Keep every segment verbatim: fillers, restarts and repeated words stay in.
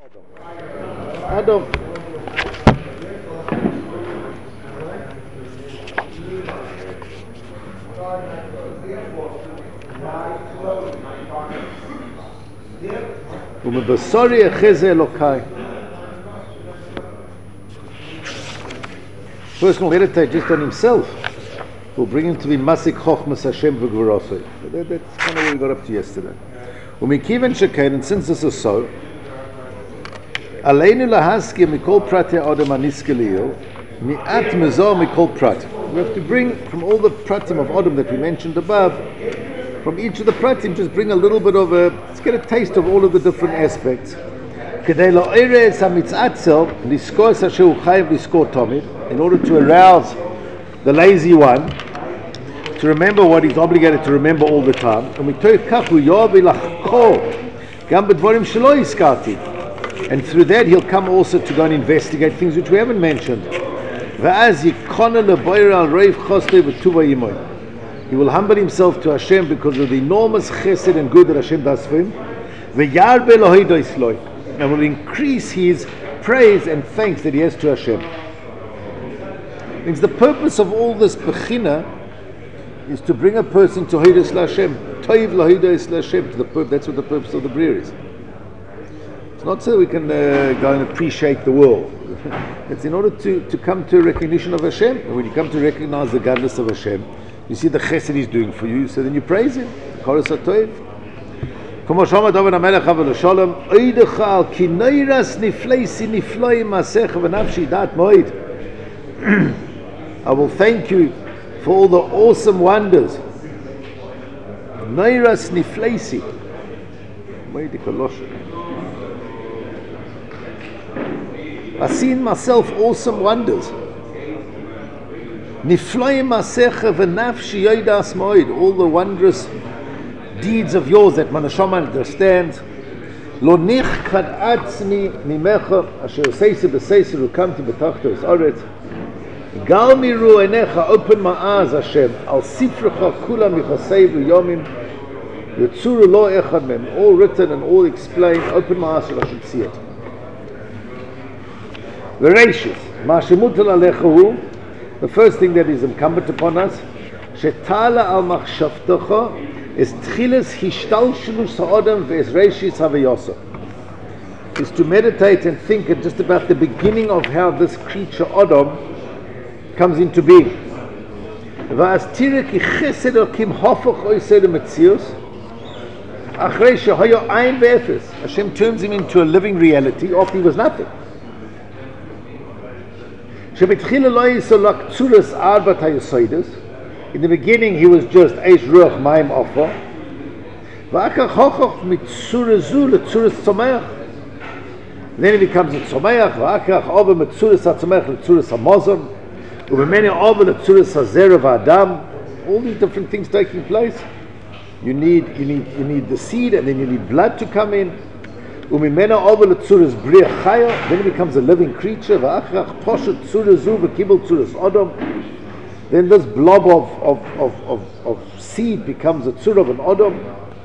Adam. ומבשרי אחזה אלוקי. First will meditate just on himself. Will bring him to be Masik Chochmas Hashem v'Gvorosei. That's kind of what we got up to yesterday. Umikiven shekain, and since this is so, Aleinu lahaskia mikol prati adam aniske liel, mi'at mezor mikol prati. We have to bring from all the pratim of Adam that we mentioned above, from each of the pratim, just bring a little bit of a, let's get a taste of all of the different aspects. Kedei lo'eres hamitzatzel, liskor asher hu chayav liskor tomid, in order to arouse the lazy one, to remember what he's obligated to remember all the time. And through that he'll come also to go and investigate things which we haven't mentioned. He will humble himself to Hashem because of the enormous chesed and good that Hashem does for him. And will increase his praise and thanks that he has to Hashem. Means the purpose of all this bechina is to bring a person to Hodas L'Hashem, Toiv L'Hodas L'Hashem. To the pur- that's what the purpose of the Bria is. It's not so we can uh, go and appreciate the world. It's in order to, to come to a recognition of Hashem. And when you come to recognize the godness of Hashem, you see the chesed He's doing for you, so then you praise Him. Koros HaToiv. Como Shama David HaMelech Havel Shalom, Oidecha al kineiras nifleisi nifloim masech v'nafshi dat moed. I will thank you for all the awesome wonders. Neiras nifleisi. I've seen myself awesome wonders. Nifloim masecha v'nafshi yodas moed. All the wondrous deeds of yours that my neshama understands. Lo nichkad atzmi mimecha asher seisi b'seisi rukamti b'tachto es oretz. Gal miru enecha, open my eyes, Hashem. Al sifrecha kula michasei v'yomim yitzuru lo echad mem. All written and all explained. Open my eyes so I should see it. V'reishis ma shemutal alecha hu. The first thing that is incumbent upon us, shetala al machshavtecha, is tchilas hishtalshelus ha'odam ve'es reishis havayosah. Is to meditate and think just about the beginning of how this creature Adam comes into being. Hashem turns him into a living reality after he was nothing. In the beginning he was just Eish Ruach Maim Offer. Then he becomes a Tzomeach, all these different things taking place. You need, you need, you need the seed, and then you need blood to come in. Then it becomes a living creature. Then this blob of, of, of, of, of seed becomes a tzur of an Adam.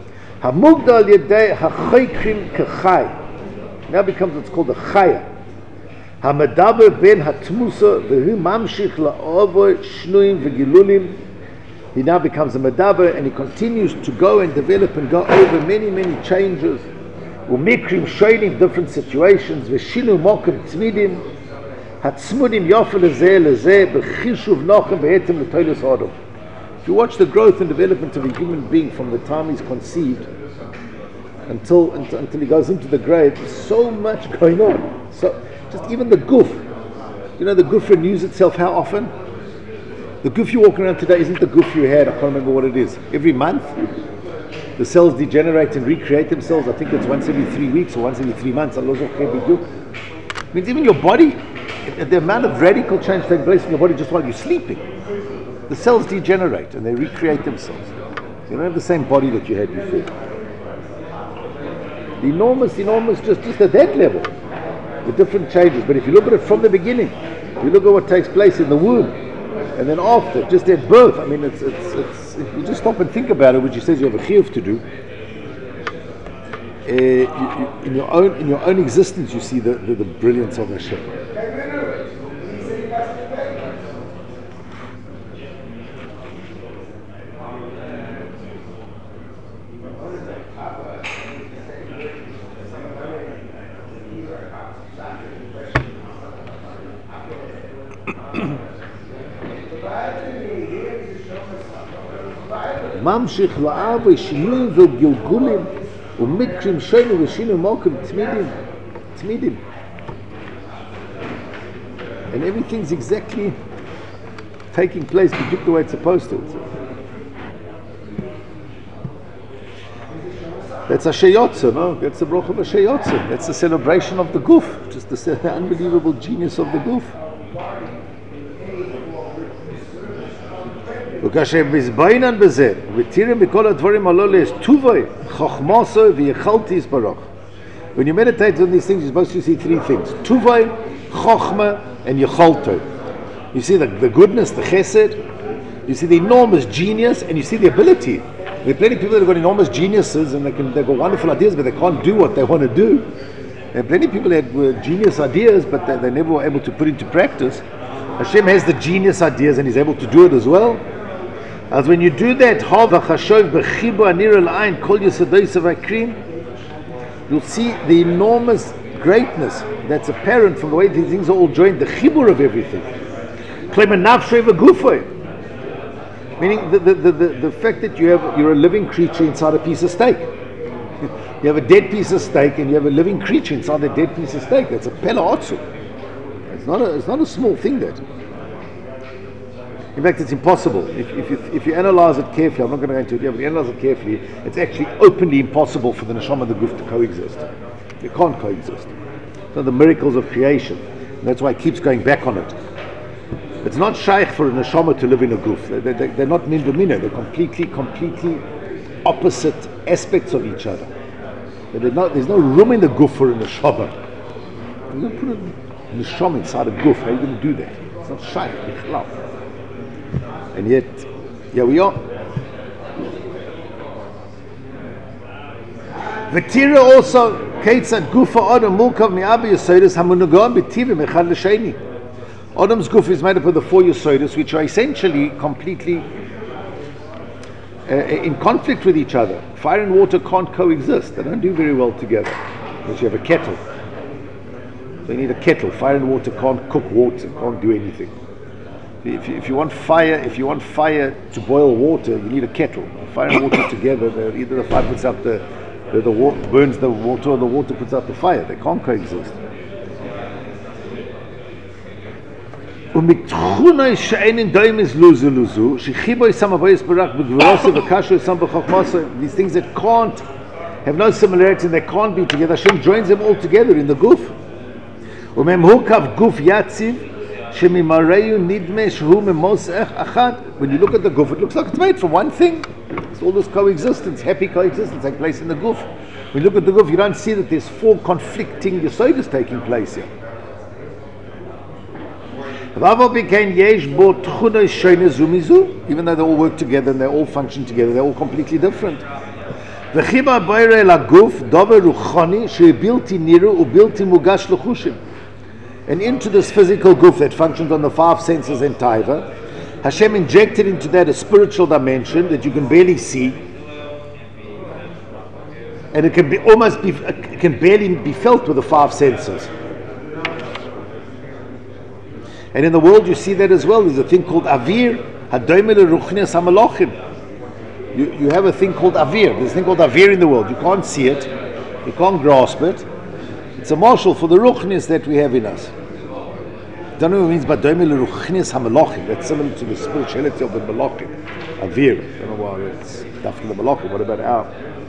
Now becomes what's called a chaya. Hamadaber ben hatmusa v'hu mamshich la'ovo shnuim v'gilulim. He now becomes a medaber, and he continues to go and develop and go over many, many changes. Umikrim shoinim, different situations. V'shinu mokem tzmidim. Hatzmudim yofa lezeh lezeh b'chishuv nochem v'etem l'toilus adam. If you watch the growth and development of a human being from the time he's conceived Until, until until he goes into the grave, there's so much going on. So just even the goof, you know, the goof renews itself how often? The goof you're walking around today isn't the goof you had. I can't remember what it is. Every month the cells degenerate and recreate themselves. I think it's once every three weeks or once every three months. It means even your body, the amount of radical change taking place in your body just while you're sleeping, the cells degenerate and they recreate themselves. So you don't have the same body that you had before. The enormous, enormous, just, just at that level, the different changes. But if you look at it from the beginning, if you look at what takes place in the womb, and then after, just at birth, I mean, it's, it's, it's, if you just stop and think about it, which he says you have a chiyuv to do, you, you, in your own in your own existence, you see the, the, the brilliance of Hashem. ממשיך לאהבה שינויים וגלגולים ומקרים שונים ושינויים מוקים תמידים תמידים and everything's exactly taking place the way it's supposed to. That's a sheyotza, no? That's the bracha of a sheyotza. That's the celebration of the guf, just the, the unbelievable genius of the guf. וכאשר מזבנן בזה ותראה מכל הדברים הללו יש טובוי חוכמתו ויכולתו יתברך. When you meditate on these things, you're supposed to see three things: tuvay, chokhmah, and yecholto. You see the, the goodness, the chesed. You see the enormous genius, and you see the ability. There are plenty of people that have got enormous geniuses, and they can they've got wonderful ideas, but they can't do what they want to do. There are plenty of people that were genius ideas, but they, they never were able to put into practice. Hashem has the genius ideas, and He's able to do it as well. As when you do that, you'll see the enormous greatness that's apparent from the way these things are all joined, the chibur of everything. Meaning the, the, the, the, the fact that you have, you're a living creature inside a piece of steak. You have a dead piece of steak and you have a living creature inside a dead piece of steak. That's a pela otsu. It's not a, it's not a small thing, that. In fact, it's impossible. If, if, you, if you analyze it carefully, I'm not going to go into it here, but if you analyze it carefully, it's actually openly impossible for the neshama and the guf to coexist. They can't coexist. So the miracles of creation. And that's why it keeps going back on it. It's not shaykh for a neshama to live in a guf. They, they, they're not min b'mina. They're completely, completely opposite aspects of each other. Not, there's no room in the guf for a neshama. You're going to put a neshama inside a guf. How are you going to do that? It's not shaykh. And yet, here we are. V'tira also keitzad gufa adam mulkav mi'abi yesodis hamunugam b'tivim echad l'sheni. Adam's guf is made up of the four yesodis, which are essentially completely uh, in conflict with each other. Fire and water can't coexist; they don't do very well together. Because you have a kettle, so you need a kettle. Fire and water can't cook water; can't do anything. If you, if you want fire, if you want fire to boil water, you need a kettle. Fire and water together, either the fire puts out the, the, the water, burns the water, or the water puts out the fire. They can't coexist. These things that can't have no similarity and they can't be together, Hashem joins them all together in the guf. When you look at the guf, it looks like it's made from one thing. It's all this coexistence, happy coexistence taking place in the guf. When you look at the guf, you don't see that there's four conflicting yesodis taking place here. Even though they all work together and they all function together, they're all completely different. And into this physical guf that functions on the five senses and taiva, Hashem injected into that a spiritual dimension that you can barely see, and it can be almost be, it can barely be felt with the five senses. And in the world you see that as well. There's a thing called avir, hadomer leruchnias hamalachim. You you have a thing called avir. There's a thing called avir in the world. You can't see it, you can't grasp it. It's a marshal for the ruchnis that we have in us. I don't know what it means by doimel ruchnis hamalachim. That's similar to the spirituality of the malachim. Avir. I don't know why it's stuff from the malachim. What about our?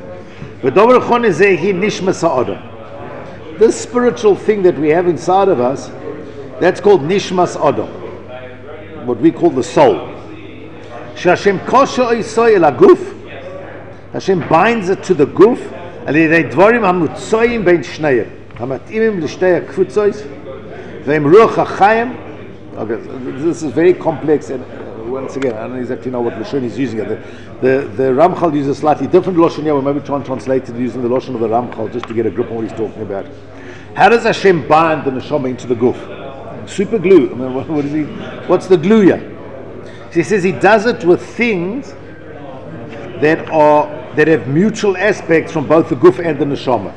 This spiritual thing that we have inside of us, that's called nishmas adam. What we call the soul. Hashem kosher oisoi el aguf. Hashem binds it to the guf. And they dvarim hamutzoyim bein shnayim. Okay, this is very complex and once again, I don't exactly know what Lashon he's using. The, the, the Ramchal uses a slightly different Lashon here. We'll maybe try and translate it using the Lashon of the Ramchal just to get a grip on what he's talking about. How does Hashem bind the neshama into the guf? Super glue. I mean, what, what is he? What's the glue here? He says he does it with things that are that have mutual aspects from both the guf and the neshama.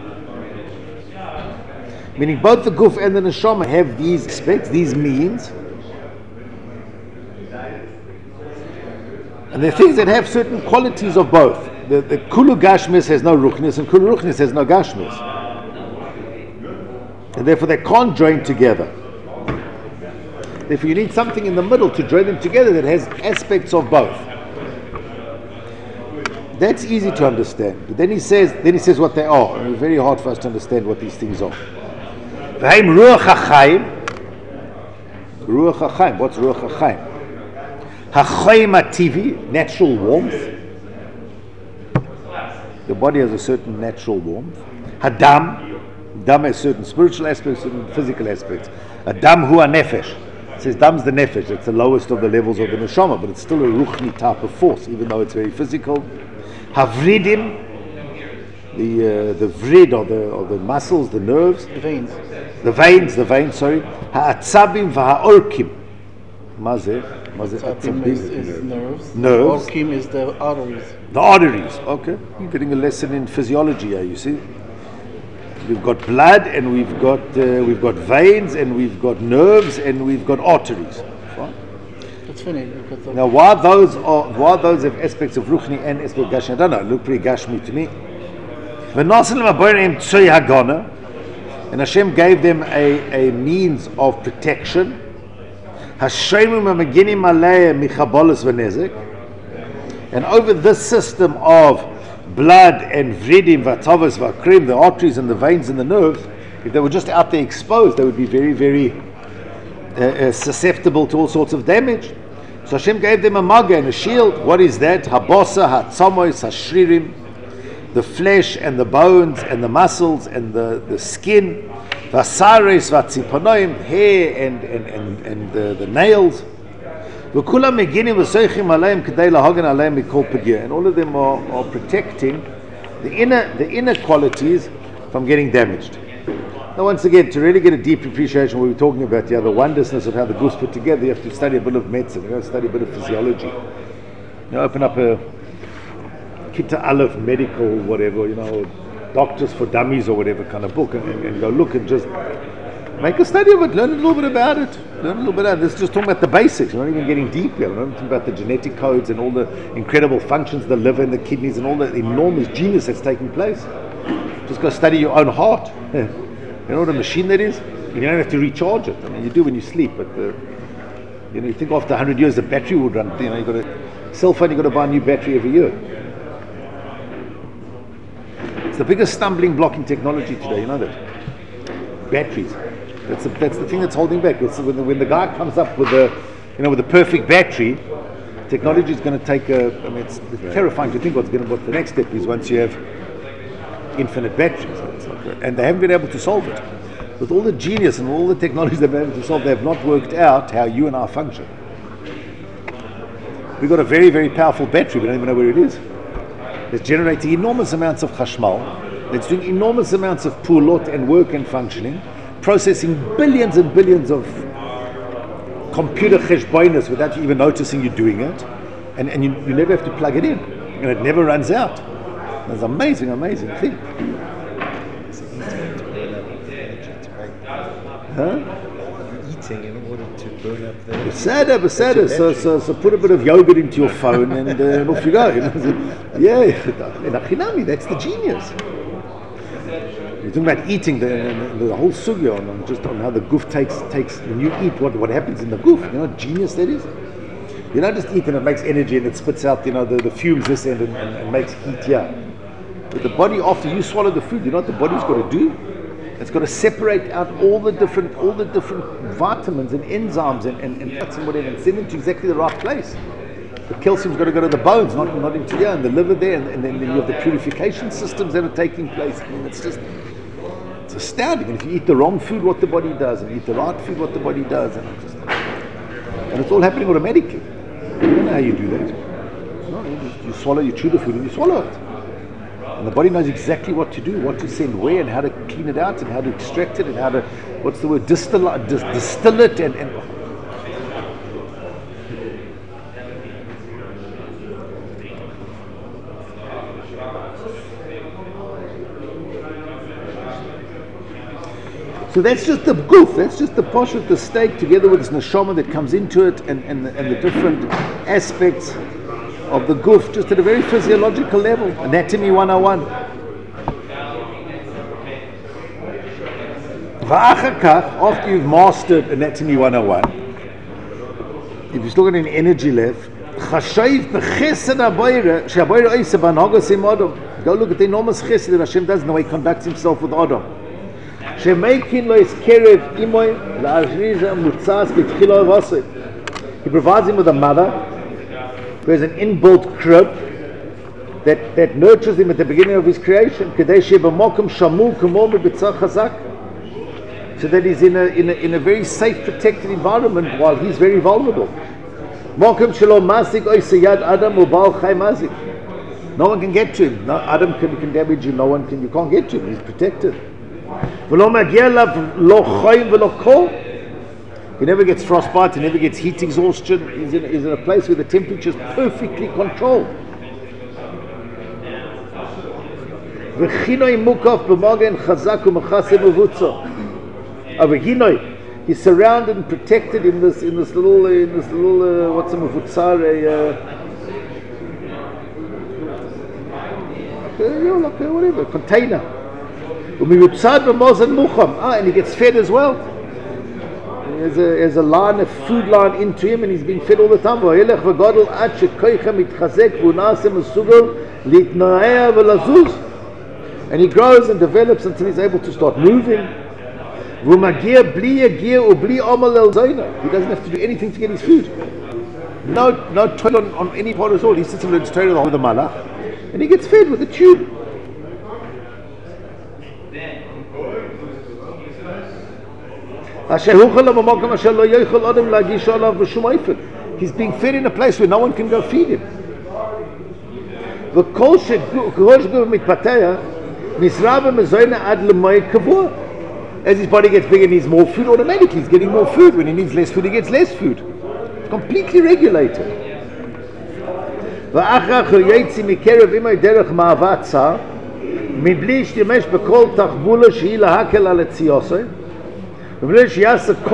Meaning both the guf and the neshama have these aspects, these means, and they're things that have certain qualities of both. The, the kulu gashmis has no ruchnis, and kulu ruchnis has no gashmis, and therefore they can't join together. Therefore, you need something in the middle to join them together that has aspects of both. That's easy to understand. But then he says, then he says what they are, and it's very hard for us to understand what these things are. V'haim ruach hachaim. Ruach hachaim. What's ruach hachaim? Hachaim ativi, natural warmth. The body has a certain natural warmth. Hadam. Dam has certain spiritual aspects, certain physical aspects. Adam hu nefesh. It says dam's the nefesh. It's the lowest of the levels of the neshama, but it's still a ruchni type of force, even though it's very physical. Havridim, the uh, the vrid or the or the muscles, the nerves, the veins, the veins, the veins. Sorry. Ha'atzabim v'ha'orkim. Mazeh, mazeh. Atzabim is, is nerves. Nerves. Orkim is the arteries. The arteries. Okay, you're getting a lesson in physiology here. You see. We've got blood, and we've got uh, we've got veins, and we've got nerves, and we've got arteries. Fine. That's funny. Now, why those are why those have aspects of ruchni and aspects of gashmi? I don't know. Look pretty gashmi to me. And Hashem gave them a, a means of protection. And over this system of blood and vridim, vatavas, vakrim, the arteries and the veins and the nerves, if they were just out there exposed, they would be very, very uh, uh, susceptible to all sorts of damage. So Hashem gave them a maga and a shield. What is that? Habasa, hatzamois, hashririm, the flesh and the bones and the muscles and the, the skin, vasares, vatziponoim, hair and, and, and, and the, the nails. And all of them are, are protecting the inner the inner qualities from getting damaged. Now, once again, to really get a deep appreciation of what we're talking about here, the wondrousness of how the goose put together, you have to study a bit of medicine, you have to study a bit of physiology. You know, open up a Kita Aleph medical, whatever, you know, Doctors for Dummies or whatever kind of book, and, and, and go look and just make a study of it, learn a little bit about it. Learn a little bit about it. This is just talking about the basics. We're not even getting deep here. We're not talking about the genetic codes and all the incredible functions, the liver and the kidneys and all the enormous genius that's taking place. Just go study your own heart. You know what a machine that is? You don't have to recharge it. I mean, you do when you sleep, but the, you know, you think after one hundred years the battery would run. You know, you got a cell phone, you got to buy a new battery every year. It's the biggest stumbling block in technology today. You know that? Batteries. That's the, that's the thing that's holding back. It's when, the, when the guy comes up with the, you know, with the perfect battery, technology is going to take a. I mean, it's, it's terrifying to think what's going to. What the next step is once you have infinite batteries, it's not good. And they haven't been able to solve it. With all the genius and all the technologies they've been able to solve, they have not worked out how you and I function. We've got a very, very powerful battery. We don't even know where it is. It's generating enormous amounts of chashmal. It's doing enormous amounts of pulot and work and functioning, processing billions and billions of computer cheshbonos without you even noticing you're doing it, and, and you, you never have to plug it in, and it never runs out. It's an amazing, amazing thing. Huh? Eating in order to burn up the... Besada, besada. So, so, so put a bit of yogurt into your phone and, uh, and off you go. You know? So, yeah, in Achinami, that's the genius. You're talking about eating, the, the, the whole sugya on, on just on how the goof takes takes when you eat, what what happens in the goof. You know what genius that is? You don't just eat and it makes energy and it spits out, you know, the, the fumes this end and, and, and makes heat here. But the body, after you swallow the food, you know what the body's got to do? It's got to separate out all the different all the different vitamins and enzymes and, and, and fats and whatever and send them to exactly the right place. The calcium's got to go to the bones, not, not into here, and the liver there, and, and then you have the purification systems that are taking place. I mean, it's just, it's astounding. And if you eat the wrong food, what the body does, and you eat the right food, what the body does, and it's just, and it's all happening automatically. You don't know how you do that. No, you, just, you swallow, you chew the food and you swallow it. And the body knows exactly what to do, what to send where, and how to clean it out, and how to extract it, and how to, what's the word, distill, dis, distill it, and, and so that's just the goof, that's just the posh of the steak together with this neshama that comes into it, and, and, the, and the different aspects of the goof, just at a very physiological level. Anatomy one oh one. After you've mastered Anatomy one oh one, if you're still got an energy left, go look at the enormous chesed that Hashem does in the way He conducts Himself with Adam. He provides him with a mother who has an inbuilt crib that, that nurtures him at the beginning of his creation, so that he's in a, in a, in a very safe, protected environment while he's very vulnerable. No one can get to him. No, Adam can, can damage you. No one can. You can't get to him. He's protected. He never gets frostbite, he never gets heat exhaustion. He's in, he's in a place where the temperature is perfectly controlled. He's surrounded and protected in this in this little in this little uh, what's a mevutzar, a uh, like a, whatever container. Ah, and he gets fed as well. There's a, there's a line, a food line into him, and he's being fed all the time. And he grows and develops until he's able to start moving. He doesn't have to do anything to get his food. No, no toil on, on any part at all. He sits and learns Torah with the malach, and he gets fed with a tube. He's being fed in a place where no one can go feed him. As his body gets bigger, he needs more food. Automatically, he's getting more food. When he needs less food, he gets less food. It's completely regulated. And then he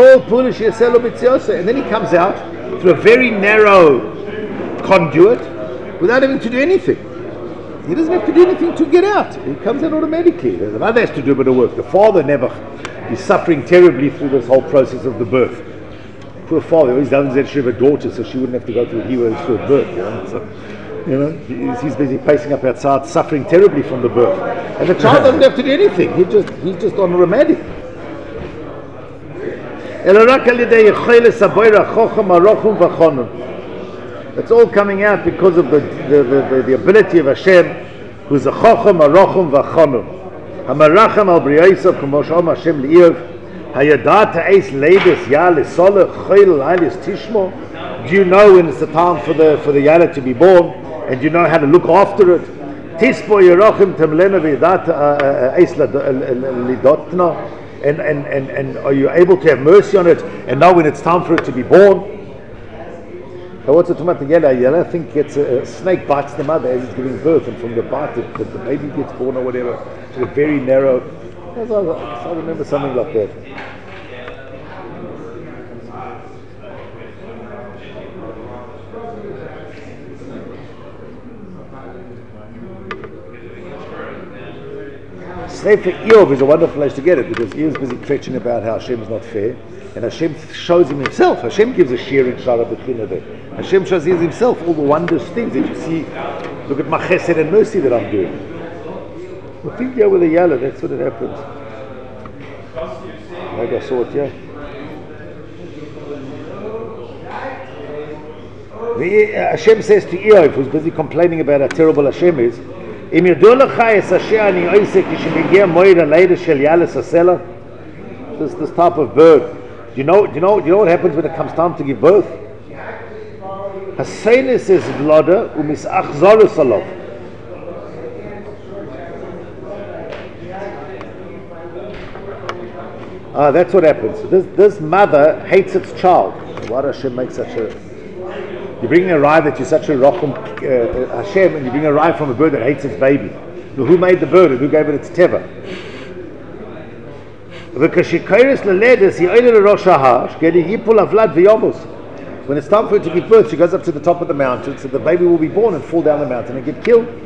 comes out through a very narrow conduit without having to do anything. He doesn't have to do anything to get out. He comes out automatically. The mother has to do a bit of work. The father never is suffering terribly through this whole process of the birth. Poor father, he always doesn't have a daughter, so she wouldn't have to go through what he was through birth. You know, so, you know he's, he's busy pacing up outside, suffering terribly from the birth. And the child doesn't have to do anything. He just he's just on automatic. It's all coming out because of the the, the, the ability of Hashem, who's a Chochem, a Rochum, v'Chonum. Hamaracham al Briyasav, K'moshom Hashem li'Eov, Hayadat ha'eis leides ya l'solech choil ha'lis tishmo. Do you know when it's the time for the for the yala to be born, and do you know how to look after it? Tispo yerachim temlena v'yadat ha'eis lidotno. And, and, and, and are you able to have mercy on it and know when it's time for it to be born? But what's it talking about the yellow? Yellow, I think gets a, a snake bites the mother as it's giving birth, and from the bite that the, the baby gets born or whatever, to a very narrow. I, I remember something like that. Sefer Eov is a wonderful place to get it, because he is busy preaching about how Hashem is not fair, and Hashem shows him himself. Hashem gives a share in Shara B'China there. Hashem shows himself all the wondrous things that you see. Look at my chesed and mercy that I'm doing. Well, think here with a yellow, that's what it happens. Maybe I saw it here. The, uh, Hashem says to Eov, who's busy complaining about how terrible Hashem is, Im yadu lecha es asher ani oise kishemegia moed alayda shel yalas asela. This this type of bird. Do you know? Do you know? Do you know what happens when it comes time to give birth? Hasenis is vloda umisach zorus alov. Ah, that's what happens. This this mother hates its child. Why does Hashem make such a... You bring a rye that you're such a rachum uh, Hashem, and you bring a rye from a bird that hates its baby. Now, who made the bird and who gave it its teva? When it's time for it to give birth, she goes up to the top of the mountain, so the baby will be born and fall down the mountain and get killed.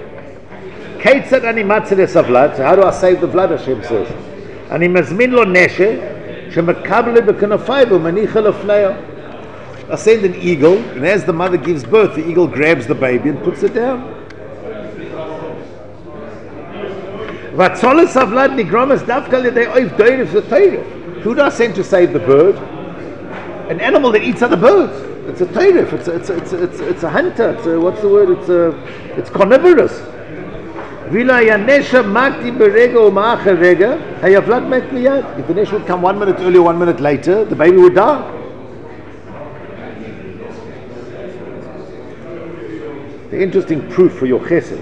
So how do I save the blood? Hashem says. אני מזמין לו נשק שמקבל בכנפיים ומניחה לפניו. I send an eagle, and as the mother gives birth, the eagle grabs the baby and puts it down. Who do I send to save the bird? An animal that eats other birds. It's a teirif. It's a, it's a, it's a, it's a, it's a hunter. It's a, what's the word? It's a, it's carnivorous. If the nesh would come one minute earlier, one minute later, the baby would die. The interesting proof for your chesed.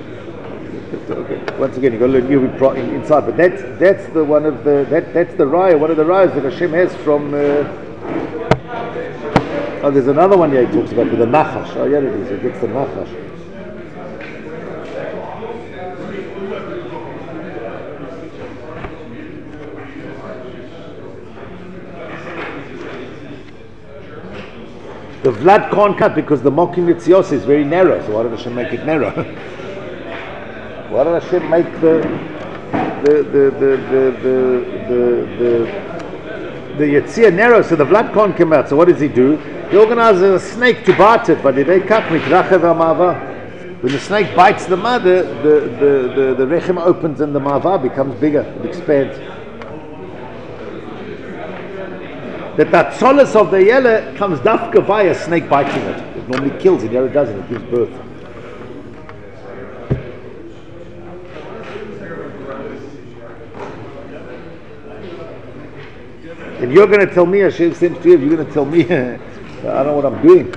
Once again, you've got to learn you inside, but that's that's the one of the that that's the raya, one of the rayas that Hashem has from. Uh, oh, there's another one here he talks about with the nachash. Oh, yeah, it is. It gets the nachash. The Vlad can't cut because the Mokim Yitzios is very narrow. So why did Hashem make it narrow? Why did Hashem make the the the the the the the, the Yitzir narrow so the Vlad can't come out? So what does he do? He organizes a snake to bite it, but they cut When the snake bites the mother, the the the, the rechem opens and the mava becomes bigger, it expands. The tatzolis of the yellow comes dafka via snake biting it. It normally kills it, here it doesn't, it gives birth. And you're going to tell me, Hashem sent to you, you're going to tell me, I don't know what I'm doing.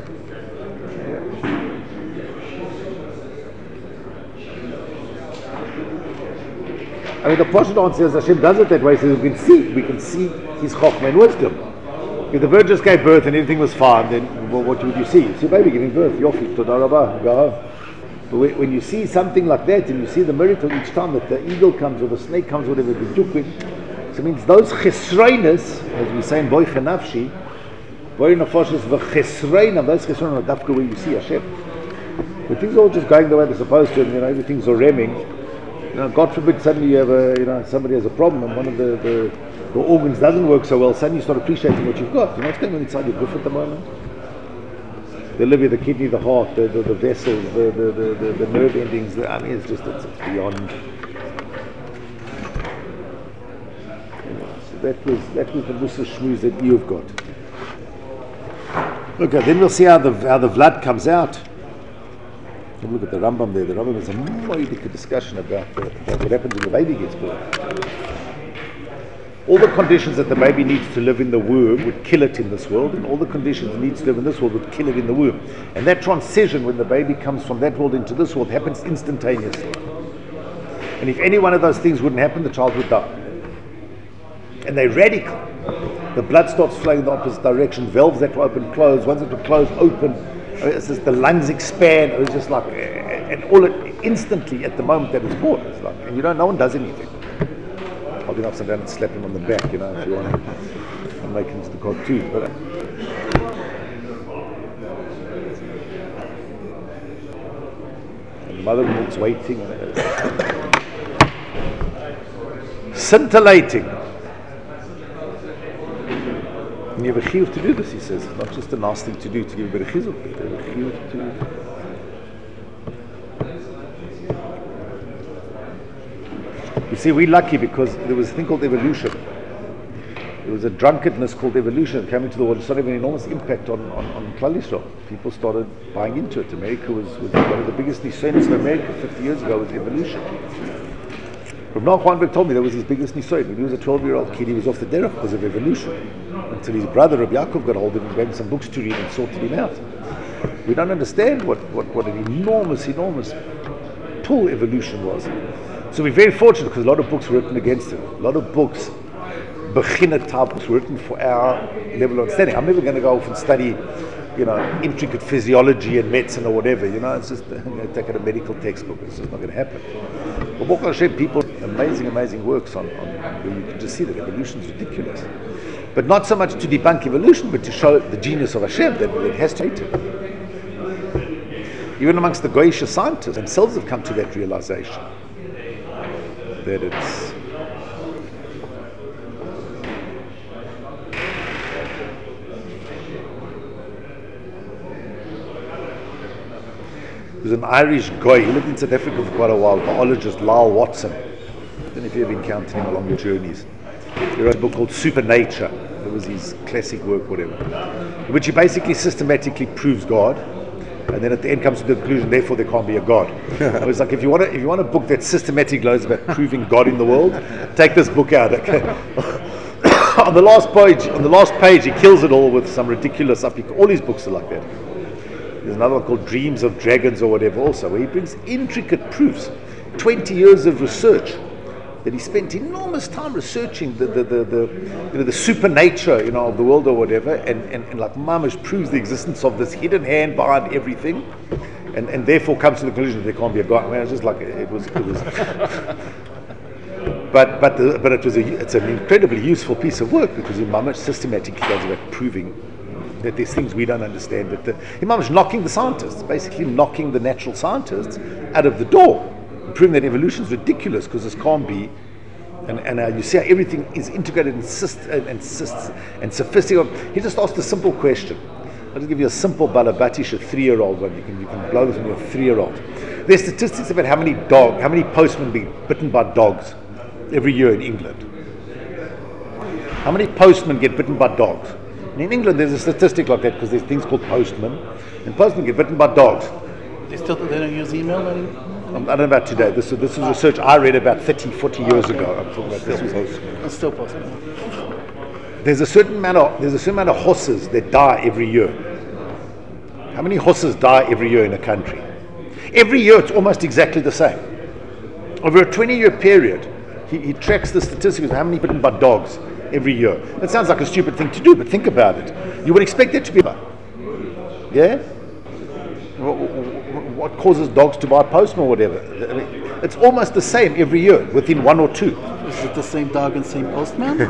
I mean, the Pashut answer is Hashem does it that way, so we can see, we can see His chokhmah and wisdom. If the bird just gave birth and everything was fine, then well, what would you see? It's your baby giving birth. Yofi, toda rabah, go home. But when you see something like that, and you see the miracle each time that the eagle comes or the snake comes, whatever, the jukwin, so it means those chesreinas, as we say in Boy Chanafshi, Boy Nafoshes, the chesreina, those chesreina are dafka where you see Hashem. When things are all just going the way they're supposed to, and you know, everything's all remming, you know, God forbid suddenly you have a, you know, somebody has a problem and one of the, the, the organs doesn't work so well, suddenly you start appreciating what you've got. You know what's going on inside your goof at the moment? The liver, the kidney, the heart, the, the, the vessels, the, the, the, the, the nerve endings, the, I mean it's just, it's, it's beyond. You know, so that was, that was the Musa Shmuz that you've got. Okay, then we'll see how the, how the Vlad comes out. Look at the Rambam there. The Rambam has a moedic discussion about, the, about what happens when the baby gets born. All the conditions that the baby needs to live in the womb would kill it in this world, and all the conditions it needs to live in this world would kill it in the womb. And that transition, when the baby comes from that world into this world, happens instantaneously. And if any one of those things wouldn't happen, the child would die. And they're radical. The blood starts flowing in the opposite direction. Valves that were open close, ones that were closed open. It's just the lungs expand. It's just like, and all it instantly at the moment that it's born. It's like, and you know, no one does anything. Hold him upside down and slap him on the back, you know, if you want to make him into the cartoon. But and the mother walks waiting, scintillating. And you have a chiyuv to do this, he says. It's not just a nice thing to do to give a bit of chizuk, but you have a chiyuv to... You see, we're lucky because there was a thing called evolution. There was a drunkenness called evolution that came into the world. It started having an enormous impact on, on, on Klal Yisrael. People started buying into it. America was, was one of the biggest descendants of America fifty years ago was evolution. Rav Noach Weinberg told me that was his biggest nisoid. When he was a twelve-year-old kid, he was off the derech because of evolution. Until his brother, Rav Yaakov, got hold of him and gave him some books to read and sorted him out. We don't understand what, what, what an enormous, enormous pull evolution was. So we're very fortunate because a lot of books were written against it. A lot of books, beginner type books, were written for our level of understanding. I'm never going to go off and study, you know, intricate physiology and medicine or whatever. You know, it's just you know, take out a medical textbook. It's just not going to happen. But Baruch Hashem, people, amazing, amazing works on, on where you can just see that evolution is ridiculous. But not so much to debunk evolution, but to show the genius of Hashem that it has to hate it. Even amongst the Goyish scientists themselves have come to that realization that it's There was an Irish guy, he lived in South Africa for quite a while, biologist Lyle Watson. I don't know if you've encountered him along your journeys. He wrote a book called Supernature. That was his classic work, whatever. In which he basically systematically proves God, and then at the end comes to the conclusion, therefore there can't be a God. It was like, if you want to, if you want a book that's systematic, loads about proving God in the world, take this book out. Okay? on the last page, on the last page, he kills it all with some ridiculous stuff. All his books are like that. There's another one called Dreams of Dragons or whatever also, where he brings intricate proofs, twenty years of research, that he spent enormous time researching the the, the, the you know the supernature, you know, of the world or whatever, and, and, and like mamish proves the existence of this hidden hand behind everything, and, and therefore comes to the conclusion that there can't be a God. I mean, it's just like it was it was but but the, but it was a, it's an incredibly useful piece of work because mamish systematically goes about proving that there's things we don't understand, that the Imam is knocking the scientists, basically knocking the natural scientists out of the door, proving that evolution is ridiculous because this can't be, and, and uh, you see how everything is integrated and, syst- and, and, syst- and sophisticated. He just asked a simple question. I'll just give you a simple balabatish, a three-year-old one. You can you can blow this on your three-year-old. There's statistics about how many dog, how many postmen get bitten by dogs every year in England. How many postmen get bitten by dogs? And in England, there's a statistic like that because there's things called postmen, and postmen get bitten by dogs. They still they don't use email anymore? Um, I don't know about today. This, this is research I read about thirty, forty years okay. ago. I'm talking about this was postman. It's still postman. There's a certain amount of there's a certain amount of horses that die every year. How many horses die every year in a country? Every year, it's almost exactly the same. Over a twenty-year period, he, he tracks the statistics of how many bitten by dogs every year. That sounds like a stupid thing to do, but think about it. You would expect it to be, yeah? What causes dogs to buy postmen or whatever? I mean, it's almost the same every year, within one or two. Is it the same dog and same postman?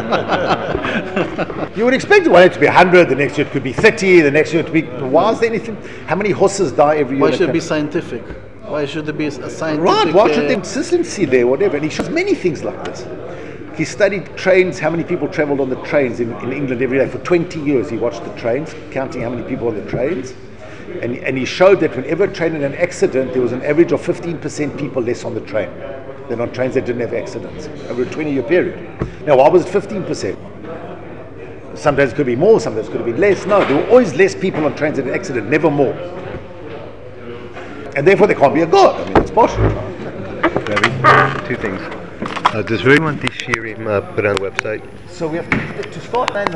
You would expect one year to be one hundred, the next year it could be thirty, the next year to be... Why is there anything... How many horses die every year? Why should it be scientific? Why should there be a scientific... Right, why should uh, there be consistency there, whatever? And he shows many things like this. He studied trains, how many people travelled on the trains in, in England every day. For twenty years he watched the trains, counting how many people on the trains. And, and he showed that whenever a train had an accident, there was an average of fifteen percent people less on the train than on trains that didn't have accidents over a twenty-year period. Now, why was it fifteen percent? Sometimes it could be more, sometimes it could have been less. No, there were always less people on trains that had an accident, never more. And therefore there can't be a God. I mean, it's possible. Ravi, two things. Uh, does everyone want this shirim uh, put on the website? So we have to, to start now.